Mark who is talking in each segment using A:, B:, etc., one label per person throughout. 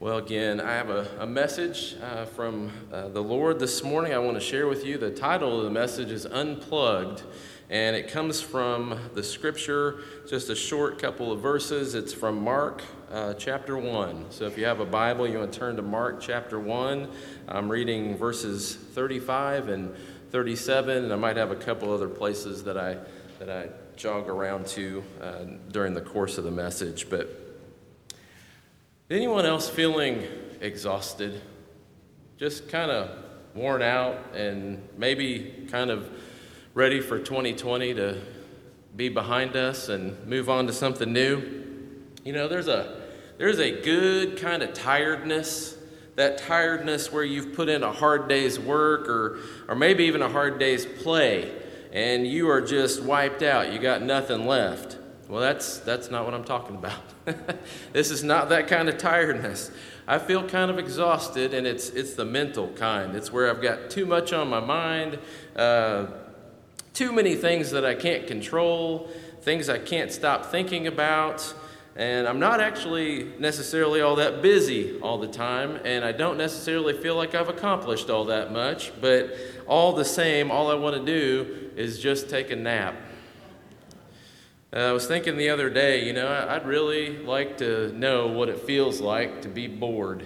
A: Well, again, I have a message from the Lord this morning I want to share with you. The title of the message is Unplugged, and it comes from the scripture, just a short couple of verses. It's from Mark chapter 1. So if you have a Bible, you want to turn to Mark chapter 1. I'm reading verses 35 and 37, and I might have a couple other places that I jog around to during the course of the message, but anyone else feeling exhausted, just kind of worn out and maybe kind of ready for 2020 to be behind us and move on to something new? You know, there's a good kind of tiredness, that tiredness where you've put in a hard day's work or maybe even a hard day's play and you are just wiped out. You got nothing left. Well, that's not what I'm talking about. This is not that kind of tiredness. I feel kind of exhausted, and it's the mental kind. It's where I've got too much on my mind, too many things that I can't control, things I can't stop thinking about, and I'm not actually necessarily all that busy all the time, and I don't necessarily feel like I've accomplished all that much, but all the same, all I want to do is just take a nap. I was thinking the other day, I'd really like to know what it feels like to be bored.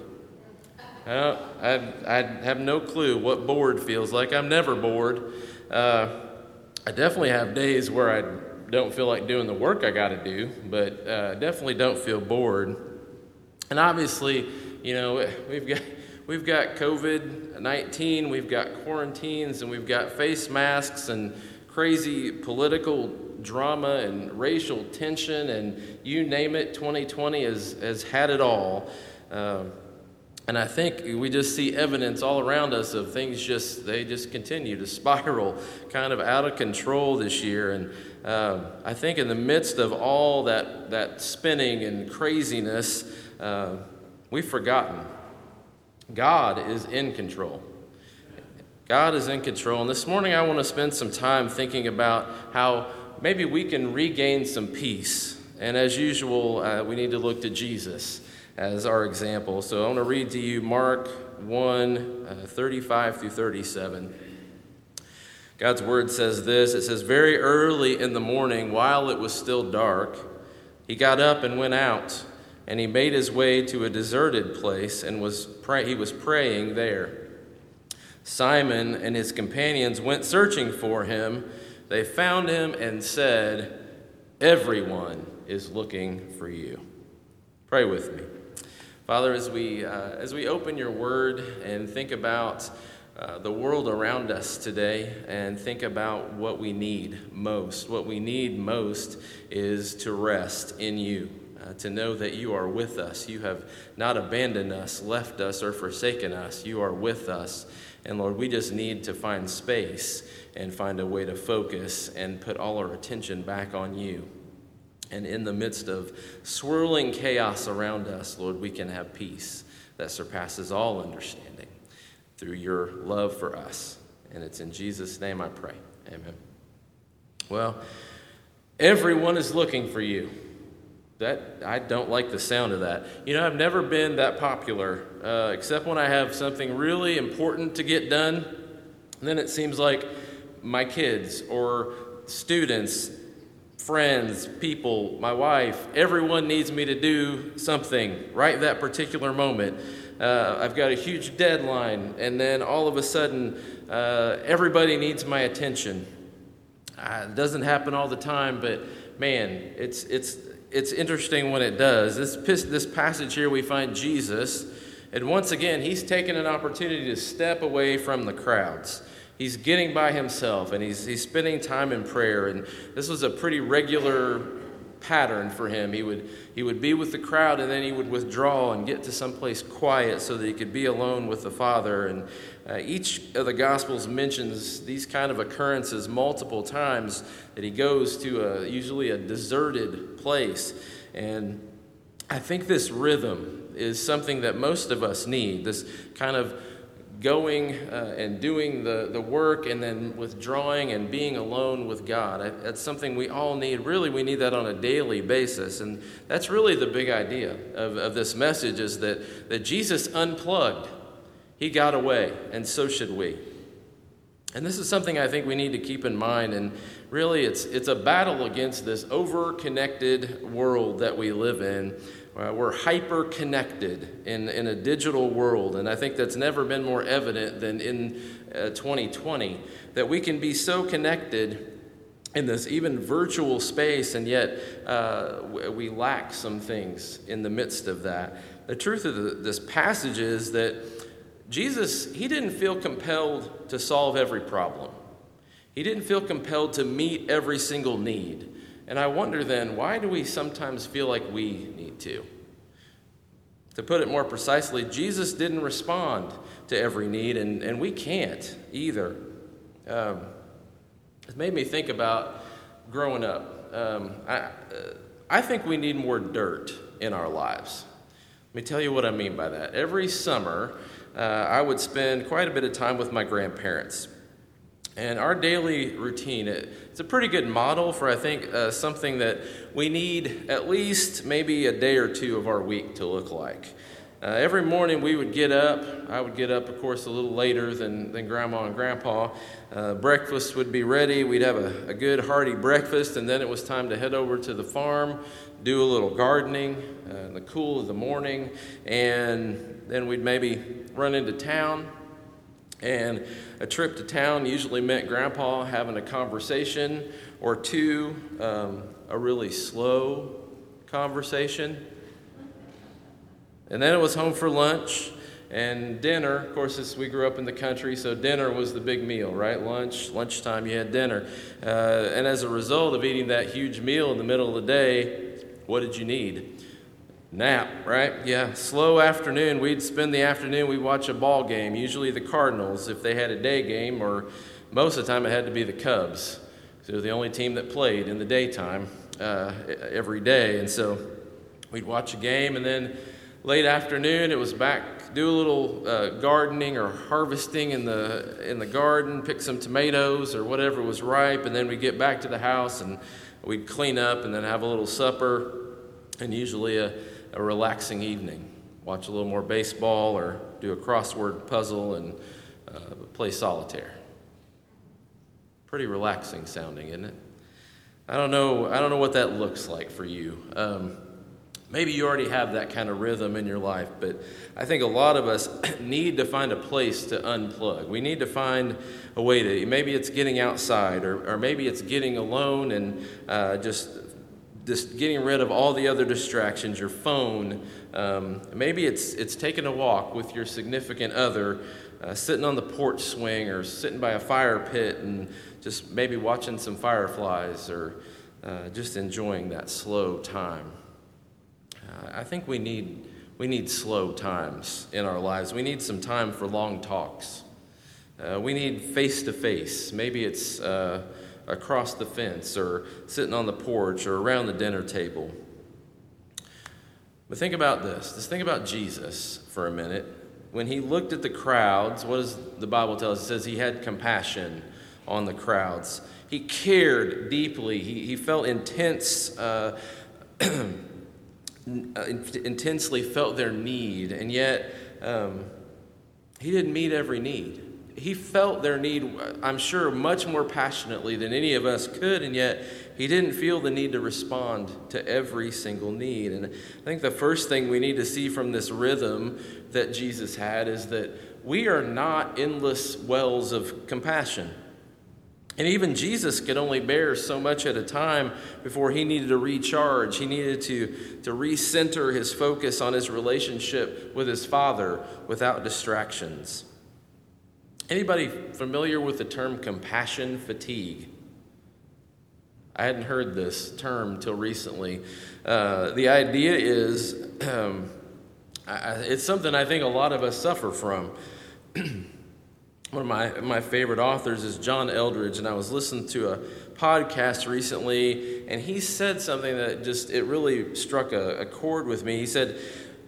A: I'd have no clue what bored feels like. I'm never bored. I definitely have days where I don't feel like doing the work I got to do, but definitely don't feel bored. And obviously, we've got COVID-19, we've got quarantines, and we've got face masks and crazy political drama and racial tension, and you name it, 2020 has had it all. And I think we just see evidence all around us of things they just continue to spiral kind of out of control this year. And I think in the midst of all that spinning and craziness, we've forgotten God is in control. God is in control. And this morning I want to spend some time thinking about how maybe we can regain some peace. And as usual, we need to look to Jesus as our example. So I want to read to you Mark 1, 35 through 37. God's word says this. It says, "Very early in the morning, while it was still dark, he got up and went out, and he made his way to a deserted place and he was praying there. Simon and his companions went searching for him. They found him and said, 'Everyone is looking for you.'" Pray with me. Father, as we open your word and think about the world around us today and think about what we need most is to rest in you, to know that you are with us. You have not abandoned us, left us, or forsaken us. You are with us. And Lord, we just need to find space and find a way to focus and put all our attention back on you. And in the midst of swirling chaos around us, Lord, we can have peace that surpasses all understanding through your love for us. And it's in Jesus' name I pray. Amen. Well, everyone is looking for you. I don't like the sound of that. I've never been that popular, except when I have something really important to get done. And then it seems like my kids or students, friends, people, my wife, everyone needs me to do something right that particular moment. I've got a huge deadline, and then all of a sudden, everybody needs my attention. It doesn't happen all the time, but man, it's interesting when it does. This passage here, we find Jesus, and once again, he's taken an opportunity to step away from the crowds. He's getting by himself, and he's spending time in prayer, and this was a pretty regular pattern for him. He would be with the crowd, and then he would withdraw and get to someplace quiet so that he could be alone with the Father. And each of the Gospels mentions these kind of occurrences multiple times, that he goes to usually a deserted place. And I think this rhythm is something that most of us need, this kind of going and doing the work and then withdrawing and being alone with God. That's something we all need. Really, we need that on a daily basis. And that's really the big idea of this message, is that Jesus unplugged. He got away, and so should we. And this is something I think we need to keep in mind. And really, it's a battle against this over-connected world that we live in. We're hyper-connected in a digital world, and I think that's never been more evident than in 2020, that we can be so connected in this even virtual space, and yet we lack some things in the midst of that. The truth of this passage is that Jesus, he didn't feel compelled to solve every problem. He didn't feel compelled to meet every single need. And I wonder then, why do we sometimes feel like we need to? To put it more precisely, Jesus didn't respond to every need, and we can't either. It made me think about growing up. I think we need more dirt in our lives. Let me tell you what I mean by that. Every summer, I would spend quite a bit of time with my grandparents. And our daily routine, it's a pretty good model for, I think, something that we need at least maybe a day or two of our week to look like. Every morning we would get up. I would get up, of course, a little later than Grandma and Grandpa. Breakfast would be ready. We'd have a good hearty breakfast, and then it was time to head over to the farm, do a little gardening in the cool of the morning, and then we'd maybe run into town. And a trip to town usually meant Grandpa having a conversation or two, a really slow conversation. And then it was home for lunch and dinner. Of course, we grew up in the country, so dinner was the big meal, right? Lunchtime, you had dinner. And as a result of eating that huge meal in the middle of the day, what did you need? Nap, right? Yeah, slow afternoon. We'd spend the afternoon, we'd watch a ball game, usually the Cardinals if they had a day game, or most of the time it had to be the Cubs. So it was the only team that played in the daytime every day. And so we'd watch a game, and then late afternoon it was back, do a little gardening or harvesting in the garden, pick some tomatoes or whatever was ripe, and then we'd get back to the house and we'd clean up and then have a little supper, and usually a relaxing evening. Watch a little more baseball or do a crossword puzzle and play solitaire. Pretty relaxing sounding, isn't it? I don't know what that looks like for you. Maybe you already have that kind of rhythm in your life, but I think a lot of us need to find a place to unplug. We need to find a way to, maybe it's getting outside, or maybe it's getting alone and just getting rid of all the other distractions, your phone. Maybe it's taking a walk with your significant other, sitting on the porch swing or sitting by a fire pit and just maybe watching some fireflies or just enjoying that slow time. I think we need slow times in our lives. We need some time for long talks. We need face-to-face. Maybe it's across the fence or sitting on the porch or around the dinner table. But think about this. Just think about Jesus for a minute. When he looked at the crowds, what does the Bible tell us? It says he had compassion on the crowds. He cared deeply. He felt intensely felt their need, and yet he didn't meet every need. He felt their need, I'm sure, much more passionately than any of us could, and yet he didn't feel the need to respond to every single need. And I think the first thing we need to see from this rhythm that Jesus had is that we are not endless wells of compassion. And even Jesus could only bear so much at a time before he needed to recharge. He needed to recenter his focus on his relationship with his Father without distractions. Anybody familiar with the term compassion fatigue? I hadn't heard this term till recently. The idea is, it's something I think a lot of us suffer from. One of my favorite authors is John Eldredge, and I was listening to a podcast recently, and he said something that it really struck a chord with me. He said,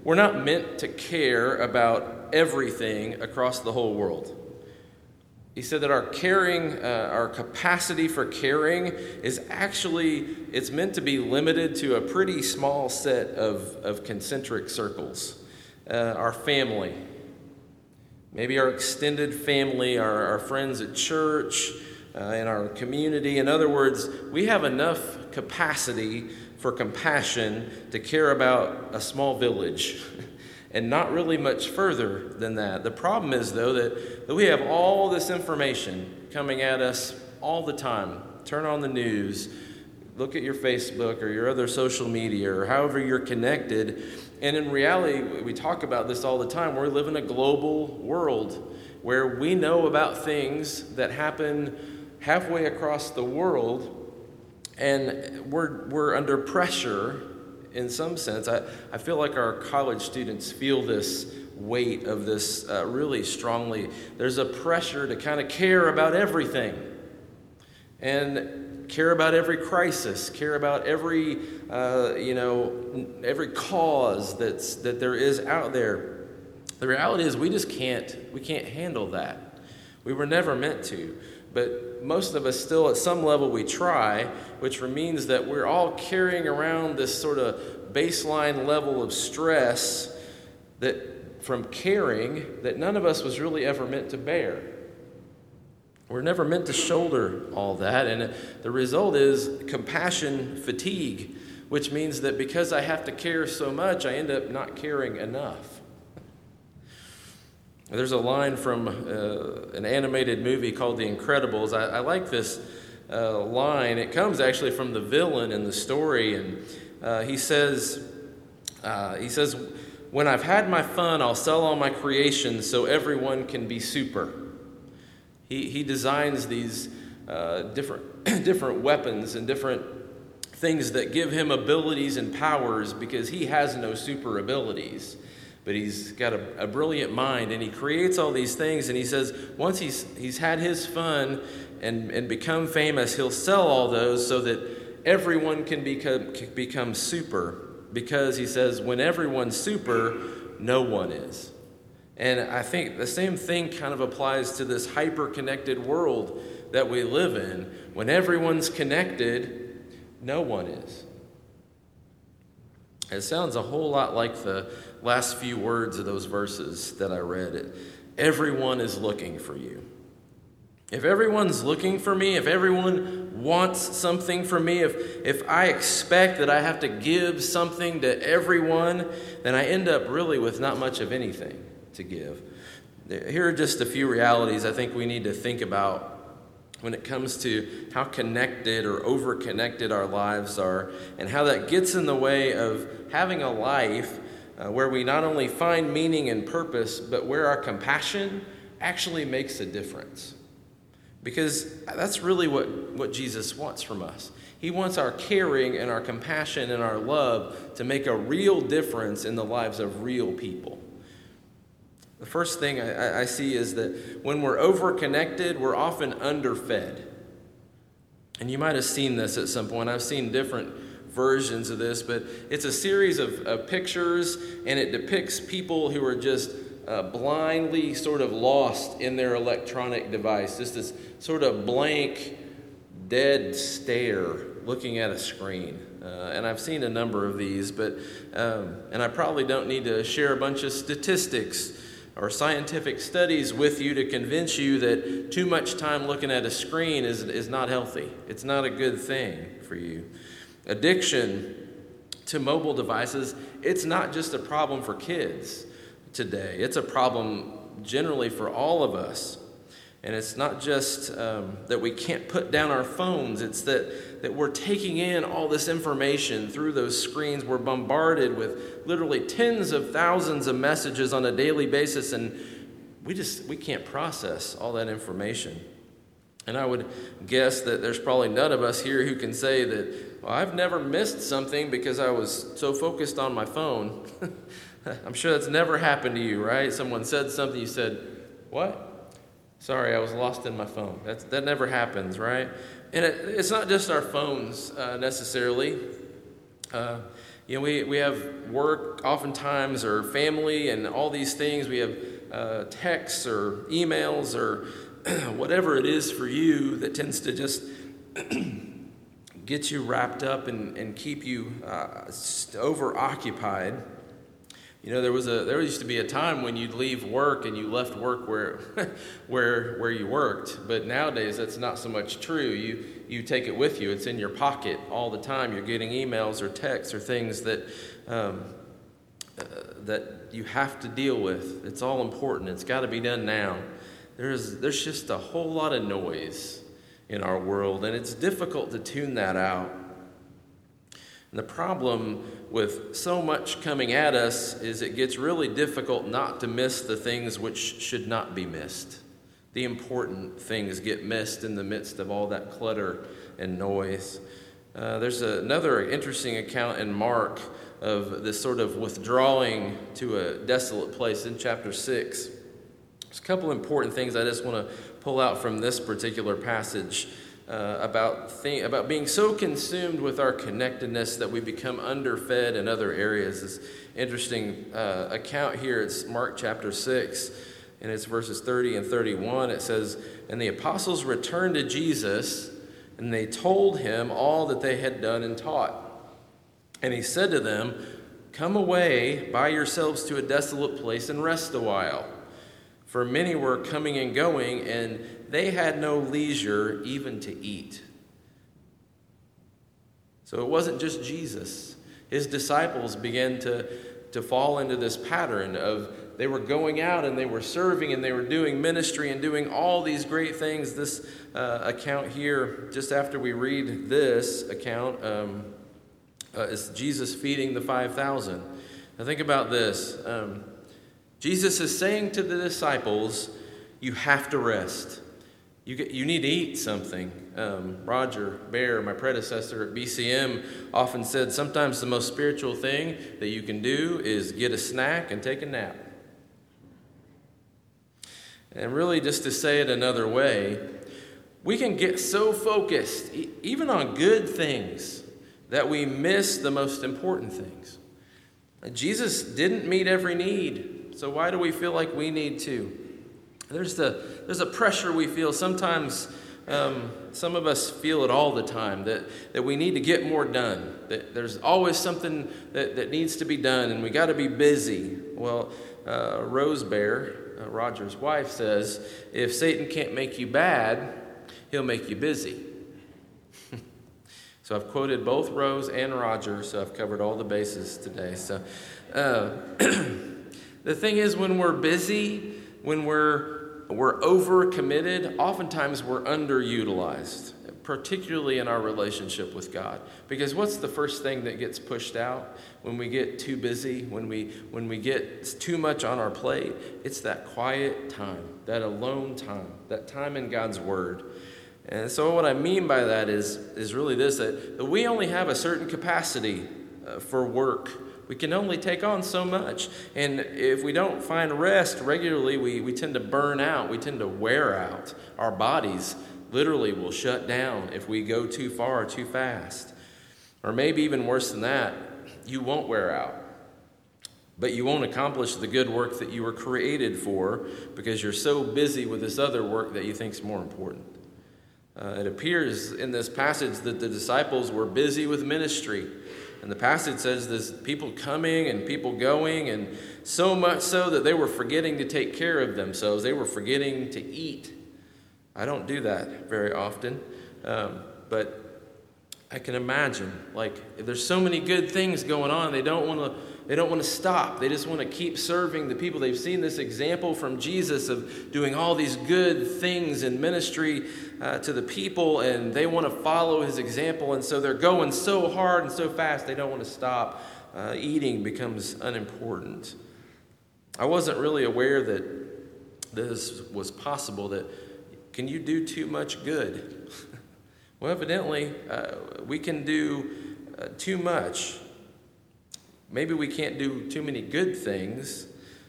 A: we're not meant to care about everything across the whole world. He said that our caring, our capacity for caring is actually, it's meant to be limited to a pretty small set of concentric circles. Our family, maybe our extended family, our friends at church, in our community. In other words, we have enough capacity for compassion to care about a small village and not really much further than that. The problem is, though, that we have all this information coming at us all the time. Turn on the news, look at your Facebook or your other social media or however you're connected. And in reality, we talk about this all the time. We live in a global world where we know about things that happen halfway across the world, and we're under pressure in some sense. I feel like our college students feel this weight of this really strongly. There's a pressure to kind of care about everything and care about every crisis, care about every every cause that there is out there. The reality is we can't handle that. We were never meant to. But most of us still, at some level, we try, which means that we're all carrying around this sort of baseline level of stress that from caring that none of us was really ever meant to bear. We're never meant to shoulder all that, and the result is compassion fatigue, which means that because I have to care so much, I end up not caring enough. There's a line from an animated movie called The Incredibles. I like this line. It comes actually from the villain in the story, and he says, "When I've had my fun, I'll sell all my creations so everyone can be super." He designs these different weapons and different things that give him abilities and powers because he has no super abilities. But he's got a brilliant mind, and he creates all these things, and he says once he's had his fun and become famous, he'll sell all those so that everyone can become super, because he says when everyone's super, no one is. And I think the same thing kind of applies to this hyper-connected world that we live in. When everyone's connected, no one is. It sounds a whole lot like the last few words of those verses that I read. Everyone is looking for you. If everyone's looking for me, if everyone wants something from me, if I expect that I have to give something to everyone, then I end up really with not much of anything to give. Here are just a few realities I think we need to think about when it comes to how connected or over-connected our lives are, and how that gets in the way of having a life where we not only find meaning and purpose, but where our compassion actually makes a difference. Because that's really what Jesus wants from us. He wants our caring and our compassion and our love to make a real difference in the lives of real people. The first thing I see is that when we're over-connected, we're often underfed. And you might have seen this at some point. I've seen different versions of this, but it's a series of pictures, and it depicts people who are just blindly sort of lost in their electronic device. Just this sort of blank, dead stare looking at a screen. And I've seen a number of these, but and I probably don't need to share a bunch of statistics or scientific studies with you to convince you that too much time looking at a screen is not healthy. It's not a good thing for you. Addiction to mobile devices, it's not just a problem for kids today. It's a problem generally for all of us. And it's not just that we can't put down our phones. It's that we're taking in all this information through those screens. We're bombarded with literally tens of thousands of messages on a daily basis, and we can't process all that information. And I would guess that there's probably none of us here who can say that, well, I've never missed something because I was so focused on my phone. I'm sure that's never happened to you, right? Someone said something, you said, what? Sorry, I was lost in my phone. That never happens, right? And it's not just our phones necessarily. We have work work oftentimes, or family and all these things. We have texts or emails or whatever it is for you that tends to just get you wrapped up and keep you over-occupied. You know, there used to be a time when you'd leave work and you left work where you worked, but nowadays that's not so much true. You take it with you. It's in your pocket all the time. You're getting emails or texts or things that you have to deal with. It's all important. It's got to be done now. There's just a whole lot of noise in our world, and it's difficult to tune that out. And the problem with so much coming at us is it gets really difficult not to miss the things which should not be missed. The important things get missed in the midst of all that clutter and noise. There's another interesting account in Mark of this sort of withdrawing to a desolate place in chapter 6. There's a couple important things I just want to pull out from this particular passage about being so consumed with our connectedness that we become underfed in other areas. This interesting account here, it's Mark chapter 6, and it's verses 30 and 31. It says, "And the apostles returned to Jesus, and they told him all that they had done and taught. And he said to them, 'Come away by yourselves to a desolate place and rest a while.' For many were coming and going, and they had no leisure even to eat." So it wasn't just Jesus. His disciples began to fall into this pattern of they were going out and they were serving and they were doing ministry and doing all these great things. This account here, just after we read this account, is Jesus feeding the 5,000. Now think about this. Jesus is saying to the disciples, you have to rest. You need to eat something. Roger Bear, my predecessor at BCM, often said sometimes the most spiritual thing that you can do is get a snack and take a nap. And really, just to say it another way, we can get so focused, even on good things, that we miss the most important things. Jesus didn't meet every need. So why do we feel like we need to? There's a pressure we feel. Sometimes some of us feel it all the time, that we need to get more done. That there's always something that needs to be done, and we got to be busy. Well, Rose Bear, Roger's wife, says, if Satan can't make you bad, he'll make you busy. So I've quoted both Rose and Roger, so I've covered all the bases today. So the thing is, when we're busy, when we're overcommitted, oftentimes we're underutilized, particularly in our relationship with God. Because what's the first thing that gets pushed out when we get too busy, when we get too much on our plate? It's that quiet time, that alone time, that time in God's Word. And so what I mean by that is really this, that we only have a certain capacity for work. We can only take on so much. And if we don't find rest regularly, we tend to burn out. We tend to wear out. Our bodies literally will shut down if we go too far or too fast. Or maybe even worse than that, you won't wear out. But you won't accomplish the good work that you were created for because you're so busy with this other work that you think is more important. It appears in this passage that the disciples were busy with ministry. And the passage says there's people coming and people going, and so much so that they were forgetting to take care of themselves. They were forgetting to eat. I don't do that very often, but I can imagine, like, there's so many good things going on, they don't want to stop. They just want to keep serving the people. They've seen this example from Jesus of doing all these good things in ministry to the people, and they want to follow his example, and so they're going so hard and so fast they don't want to stop. Eating becomes unimportant. I wasn't really aware that this was possible, that can you do too much good? Well, evidently, we can do too much. Maybe we can't do too many good things,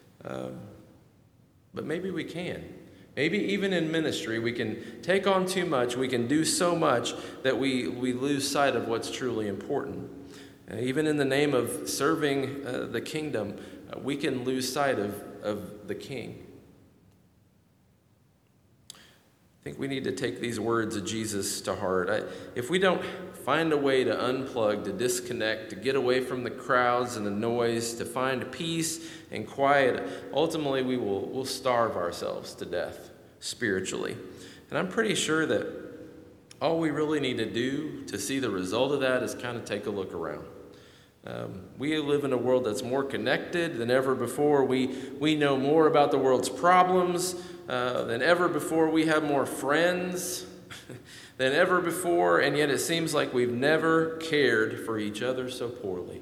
A: but maybe we can. Maybe even in ministry, we can take on too much. We can do so much that we lose sight of what's truly important. Even in the name of serving the kingdom, we can lose sight of the King. I think we need to take these words of Jesus to heart. If we don't find a way to unplug, to disconnect, to get away from the crowds and the noise, to find peace and quiet, ultimately we'll starve ourselves to death spiritually. And I'm pretty sure that all we really need to do to see the result of that is kind of take a look around. We live in a world that's more connected than ever before. We know more about the world's problems than ever before. We have more friends than ever before, and yet it seems like we've never cared for each other so poorly.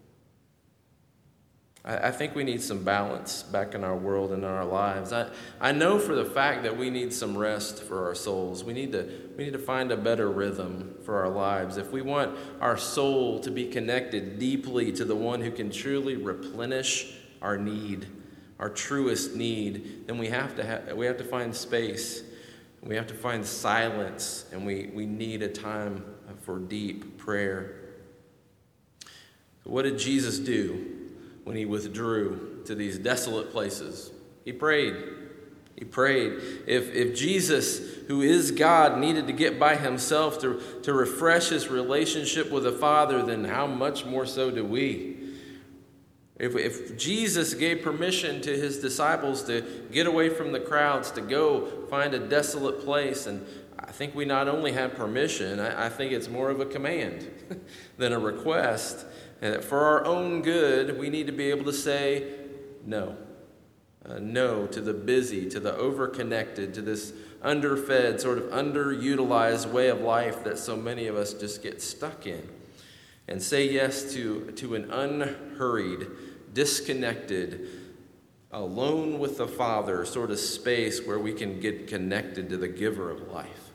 A: I think we need some balance back in our world and in our lives. I know for the fact that we need some rest for our souls. We need to find a better rhythm for our lives. If we want our soul to be connected deeply to the one who can truly replenish our need, our truest need, then we have to find space. We have to find silence, and we need a time for deep prayer. What did Jesus do when he withdrew to these desolate places? He prayed. He prayed. If Jesus, who is God, needed to get by himself to refresh his relationship with the Father, then how much more so do we? If Jesus gave permission to his disciples to get away from the crowds, to go find a desolate place, and I think we not only have permission, I think it's more of a command than a request. And that for our own good, we need to be able to say no. No to the busy, to the overconnected, to this underfed, sort of underutilized way of life that so many of us just get stuck in. And say yes to an unhurried, disconnected, alone with the Father sort of space where we can get connected to the giver of life.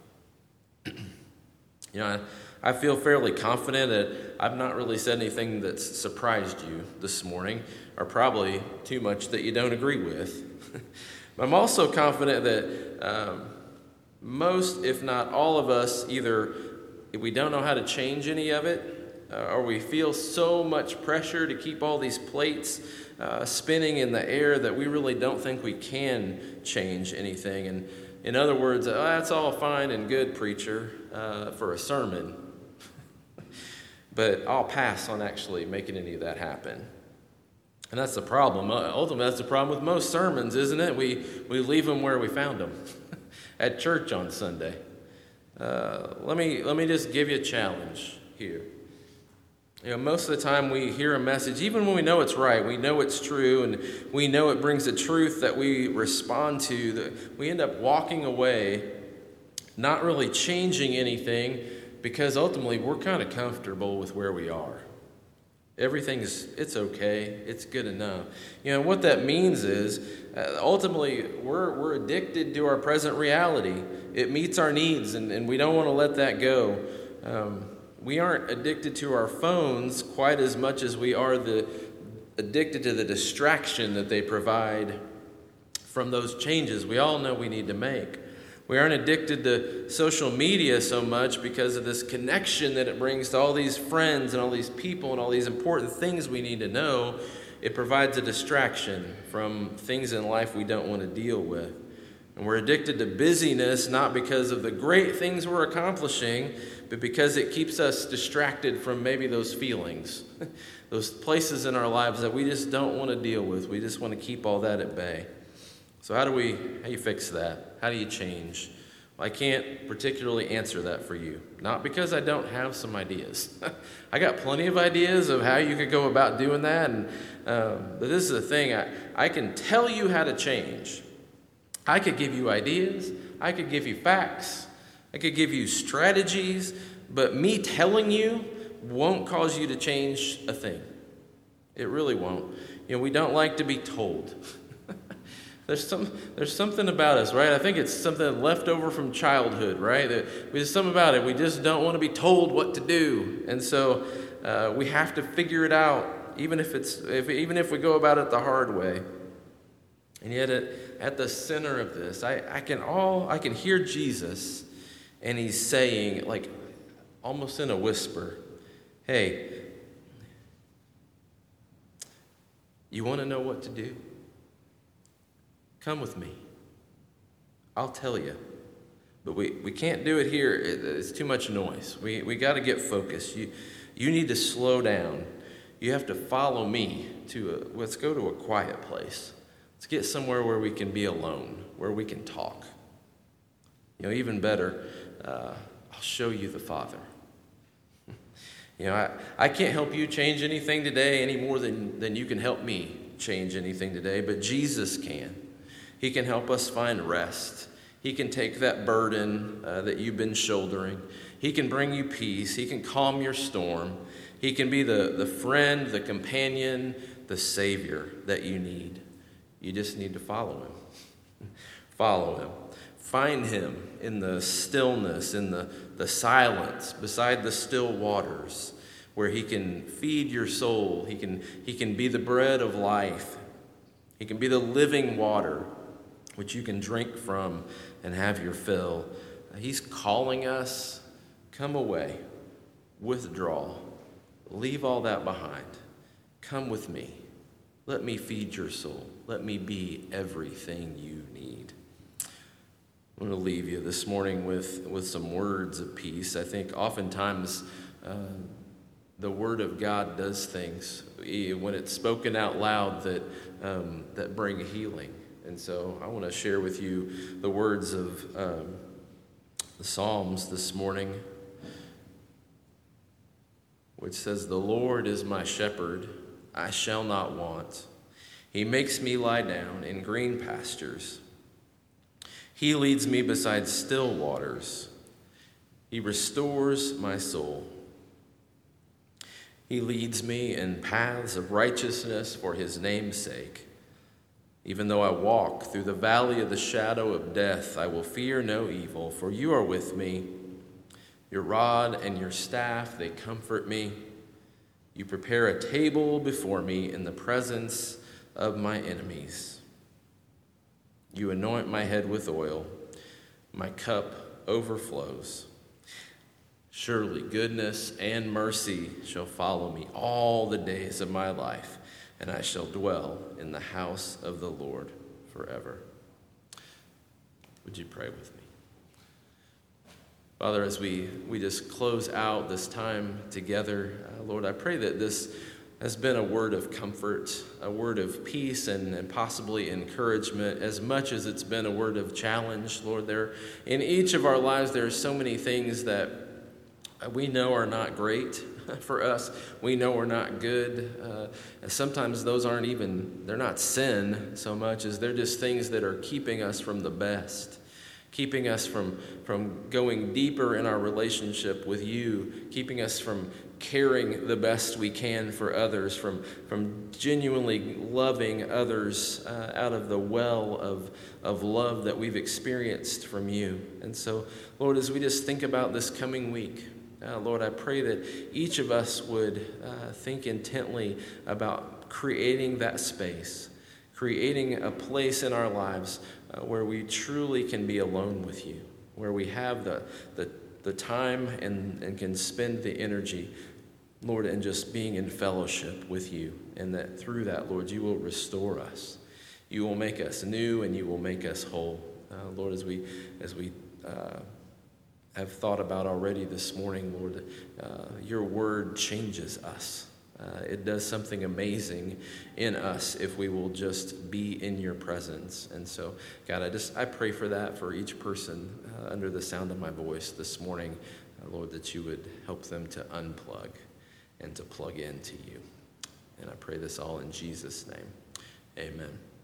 A: I feel fairly confident that I've not really said anything that's surprised you this morning, or probably too much that you don't agree with. But I'm also confident that most, if not all of us, either we don't know how to change any of it, or we feel so much pressure to keep all these plates spinning in the air that we really don't think we can change anything. And in other words, that's all fine and good, preacher, for a sermon. But I'll pass on actually making any of that happen. And that's the problem. Ultimately, that's the problem with most sermons, isn't it? We leave them where we found them, at church on Sunday. Let me just give you a challenge here. Most of the time we hear a message, even when we know it's right, we know it's true, and we know it brings a truth that we respond to, that we end up walking away, not really changing anything, because ultimately we're kind of comfortable with where we are. It's okay, it's good enough. What that means is, ultimately, we're addicted to our present reality. It meets our needs, and we don't want to let that go. We aren't addicted to our phones quite as much as we are addicted to the distraction that they provide from those changes we all know we need to make. We aren't addicted to social media so much because of this connection that it brings to all these friends and all these people and all these important things we need to know. It provides a distraction from things in life we don't want to deal with. And we're addicted to busyness not because of the great things we're accomplishing, but because it keeps us distracted from maybe those feelings, those places in our lives that we just don't want to deal with. We just want to keep all that at bay. So how do you fix that? How do you change? Well, I can't particularly answer that for you. Not because I don't have some ideas. I got plenty of ideas of how you could go about doing that. But this is the thing. I can tell you how to change. I could give you ideas. I could give you facts. I could give you strategies. But me telling you won't cause you to change a thing. It really won't. We don't like to be told. There's something about us, right? I think it's something left over from childhood, right? There's something about it. We just don't want to be told what to do, and so we have to figure it out, even if we go about it the hard way. And yet, at the center of this, I can hear Jesus, and he's saying, like almost in a whisper, "Hey, You want to know what to do? Come with me. I'll tell you. But we can't do it here. It's too much noise. We got to get focused. You need to slow down. You have to follow me let's go to a quiet place. Let's get somewhere where we can be alone, where we can talk. Even better, I'll show you the Father. I can't help you change anything today any more than you can help me change anything today, but Jesus can. He can help us find rest. He can take that burden that you've been shouldering. He can bring you peace. He can calm your storm. He can be the friend, the companion, the Savior that you need. You just need to follow him. Follow him. Find him in the stillness, in the silence, beside the still waters, where he can feed your soul. He can be the bread of life. He can be the living water which you can drink from and have your fill. He's calling us. Come away. Withdraw. Leave all that behind. Come with me. Let me feed your soul. Let me be everything you need. I'm going to leave you this morning with some words of peace. I think oftentimes the Word of God does things when it's spoken out loud that bring healing. And so I want to share with you the words of the Psalms this morning, which says, "The Lord is my shepherd, I shall not want. He makes me lie down in green pastures. He leads me beside still waters. He restores my soul. He leads me in paths of righteousness for his name's sake. Even though I walk through the valley of the shadow of death, I will fear no evil, for you are with me. Your rod and your staff, they comfort me. You prepare a table before me in the presence of my enemies. You anoint my head with oil. My cup overflows. Surely goodness and mercy shall follow me all the days of my life, and I shall dwell in the house of the Lord forever." Would you pray with me? Father, as we just close out this time together, Lord, I pray that this has been a word of comfort, a word of peace, and possibly encouragement, as much as it's been a word of challenge. Lord, in each of our lives, there are so many things that we know are not great for us. We know are not good. And sometimes those they're not sin so much as they're just things that are keeping us from the best, keeping us from going deeper in our relationship with you, keeping us from caring the best we can for others, from genuinely loving others out of the well of love that we've experienced from you. And so, Lord, as we just think about this coming week, Lord, I pray that each of us would think intently about creating that space, creating a place in our lives where we truly can be alone with you, where we have the time and can spend the energy, Lord, in just being in fellowship with you, and that through that, Lord, you will restore us. You will make us new, and you will make us whole. Lord, as we have thought about already this morning, Lord, your word changes us. It does something amazing in us if we will just be in your presence. And so, God, I pray for that for each person under the sound of my voice this morning, Lord, that you would help them to unplug and to plug into you. And I pray this all in Jesus' name. Amen.